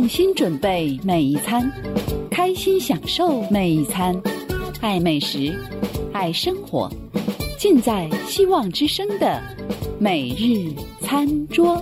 用心准备每一餐，开心享受每一餐，爱美食，爱生活，尽在希望之声的每日餐桌。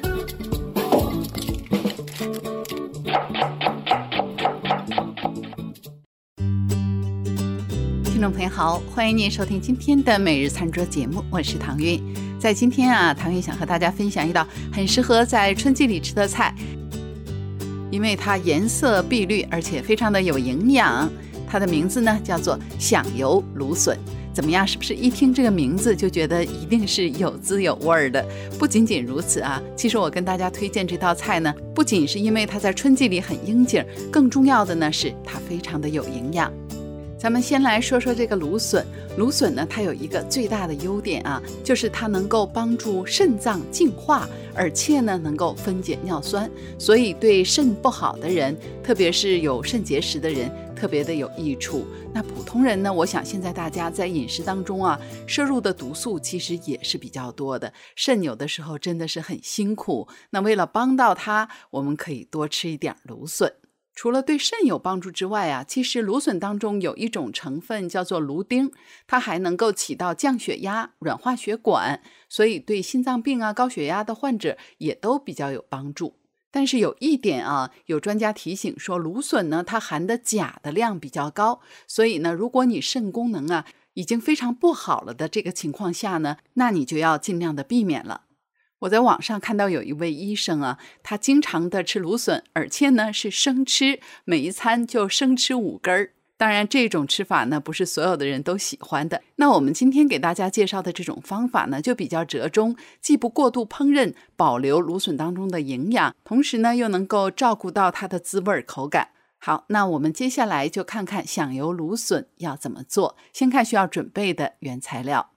听众朋友好，欢迎您收听今天的每日餐桌节目，我是唐韵。在今天唐韵想和大家分享一道很适合在春季里吃的菜，因为它颜色碧绿，而且非常的有营养。它的名字呢叫做响油芦笋。怎么样，是不是一听这个名字就觉得一定是有滋有味的？不仅仅如此其实我跟大家推荐这道菜呢，不仅是因为它在春季里很应景，更重要的呢是它非常的有营养。咱们先来说说这个芦笋。芦笋呢，它有一个最大的优点就是它能够帮助肾脏净化，而且呢能够分解尿酸，所以对肾不好的人，特别是有肾结石的人特别的有益处。那普通人呢，我想现在大家在饮食当中摄入的毒素其实也是比较多的，肾有的时候真的是很辛苦。那为了帮到它，我们可以多吃一点芦笋。除了对肾有帮助之外其实芦笋当中有一种成分叫做芦丁，它还能够起到降血压、软化血管，所以对心脏病高血压的患者也都比较有帮助。但是有一点有专家提醒说，芦笋呢它含的钾的量比较高，所以呢如果你肾功能已经非常不好了的这个情况下呢，那你就要尽量的避免了。我在网上看到有一位医生他经常的吃芦笋，而且呢是生吃，每一餐就生吃5根。当然这种吃法呢不是所有的人都喜欢的。那我们今天给大家介绍的这种方法呢，就比较折中，既不过度烹饪，保留芦笋当中的营养，同时呢又能够照顾到它的滋味口感。好，那我们接下来就看看响油芦笋要怎么做。先看需要准备的原材料。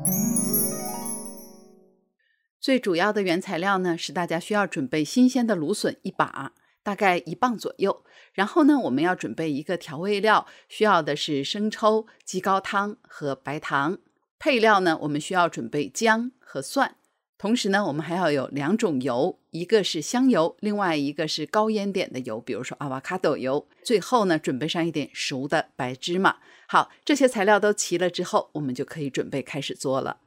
最主要的原材料呢，是大家需要准备新鲜的芦笋1把，大概1磅左右。然后呢，我们要准备一个调味料，需要的是生抽、鸡高汤和白糖。配料呢，我们需要准备姜和蒜。同时呢，我们还要有2种油，一个是香油，另外一个是高烟点的油，比如说阿瓦卡豆油。最后呢，准备上一点熟的白芝麻。好，这些材料都齐了之后，我们就可以准备开始做了。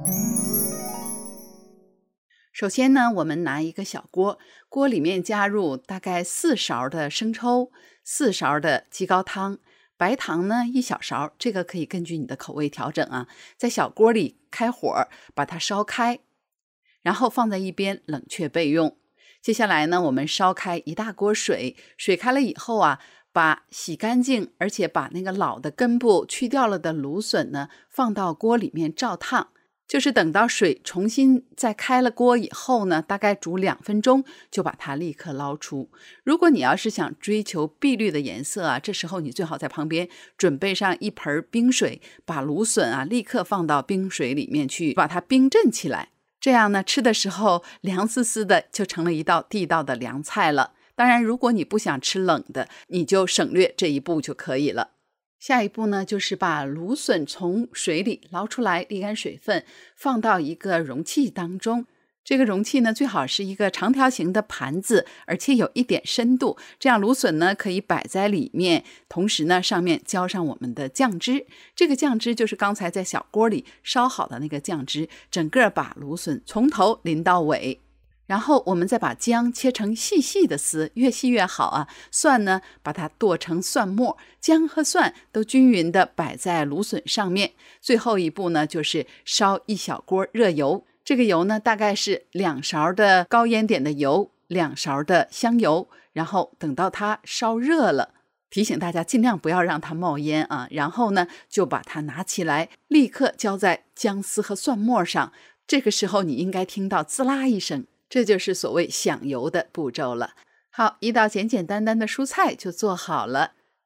首先呢，我们拿一个小锅，锅里面加入大概4勺的生抽，4勺的鸡高汤，白糖呢1小勺，这个可以根据你的口味调整在小锅里开火，把它烧开，然后放在一边冷却备用。接下来呢，我们烧开1大锅水，水开了以后把洗干净而且把那个老的根部去掉了的芦笋呢，放到锅里面照烫。就是等到水重新再开了锅以后呢，大概煮2分钟，就把它立刻捞出。如果你要是想追求碧绿的颜色这时候你最好在旁边准备上一盆冰水，把芦笋立刻放到冰水里面去，把它冰镇起来。这样呢，吃的时候凉丝丝的，就成了一道地道的凉菜了。当然，如果你不想吃冷的，你就省略这一步就可以了。下一步呢，就是把芦笋从水里捞出来，沥干水分，放到一个容器当中。这个容器呢，最好是一个长条形的盘子，而且有一点深度，这样芦笋呢可以摆在里面，同时呢上面浇上我们的酱汁。这个酱汁就是刚才在小锅里烧好的那个酱汁，整个把芦笋从头淋到尾。然后我们再把姜切成细细的丝，越细越好蒜呢，把它剁成蒜末，姜和蒜都均匀的摆在芦笋上面。最后一步呢，就是烧1小锅热油，这个油呢大概是2勺的高烟点的油，2勺的香油，然后等到它烧热了，提醒大家尽量不要让它冒烟然后呢就把它拿起来，立刻浇在姜丝和蒜末上。这个时候你应该听到滋啦一声，这就是所谓响油的步骤了。好，一道简简单单的蔬菜就做好了。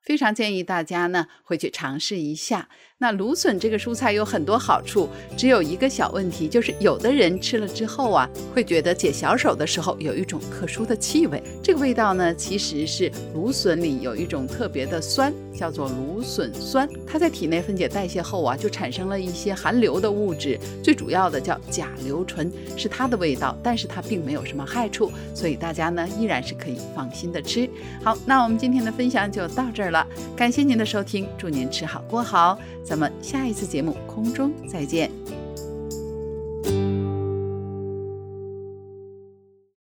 非常建议大家呢回去尝试一下。那芦笋这个蔬菜有很多好处，只有一个小问题，就是有的人吃了之后啊，会觉得解小手的时候有一种特殊的气味。这个味道呢，其实是芦笋里有一种特别的酸，叫做芦笋酸。它在体内分解代谢后啊，就产生了一些含硫的物质，最主要的叫甲硫醇，是它的味道，但是它并没有什么害处，所以大家呢依然是可以放心的吃。好，那我们今天的分享就到这儿了，感谢您的收听，祝您吃好过好，咱们下一次节目空中再见。